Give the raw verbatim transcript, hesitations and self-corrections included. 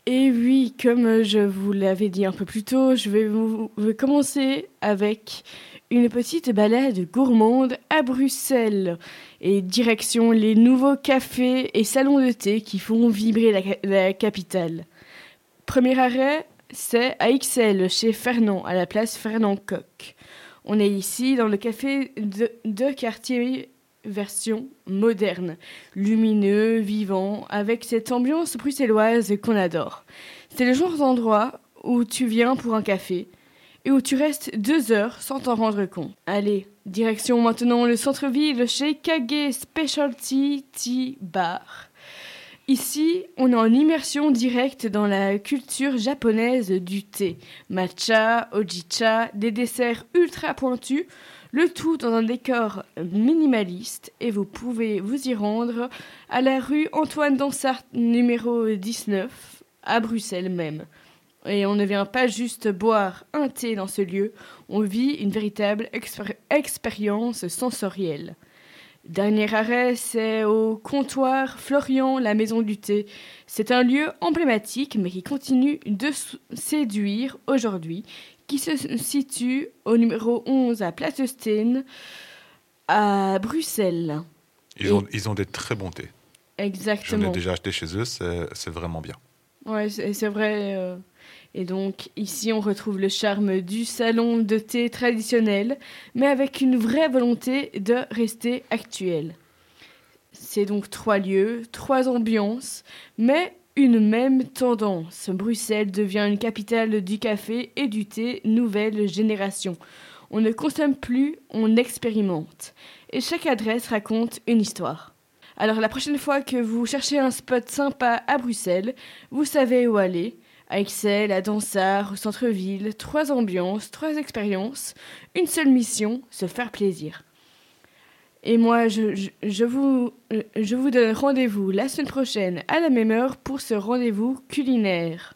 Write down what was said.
Et oui, comme je vous l'avais dit un peu plus tôt, je vais, vous, je vais commencer avec une petite balade gourmande à Bruxelles. Et direction les nouveaux cafés et salons de thé qui font vibrer la, la capitale. Premier arrêt, c'est à Ixelles, chez Fernand, à la place Fernand Coq. On est ici dans le café de, de quartier version moderne, lumineux, vivant, avec cette ambiance bruxelloise qu'on adore. C'est le genre d'endroit où tu viens pour un café et où tu restes deux heures sans t'en rendre compte. Allez, direction maintenant le centre-ville chez Kage Specialty Tea Bar. Ici, on est en immersion directe dans la culture japonaise du thé. Matcha, hojicha, des desserts ultra pointus, le tout dans un décor minimaliste, et vous pouvez vous y rendre à la rue Antoine Dansart numéro dix-neuf, à Bruxelles même. Et on ne vient pas juste boire un thé dans ce lieu, on vit une véritable expéri- expérience sensorielle. Dernier arrêt, c'est au comptoir Florian, la maison du thé. C'est un lieu emblématique, mais qui continue de séduire aujourd'hui, qui se situe au numéro onze à Place de Steen, à Bruxelles. Ils ont, ils ont des très bons thés. Exactement. J'en ai déjà acheté chez eux, c'est, c'est vraiment bien. Ouais, c'est, c'est vrai. Euh... Et donc, ici, on retrouve le charme du salon de thé traditionnel, mais avec une vraie volonté de rester actuel. C'est donc trois lieux, trois ambiances, mais une même tendance. Bruxelles devient une capitale du café et du thé nouvelle génération. On ne consomme plus, on expérimente. Et chaque adresse raconte une histoire. Alors, la prochaine fois que vous cherchez un spot sympa à Bruxelles, vous savez où aller. À Ixelles, à Dansart, au centre-ville, trois ambiances, trois expériences, une seule mission, se faire plaisir. Et moi, je, je, je, vous, je vous donne rendez-vous la semaine prochaine à la même heure pour ce rendez-vous culinaire.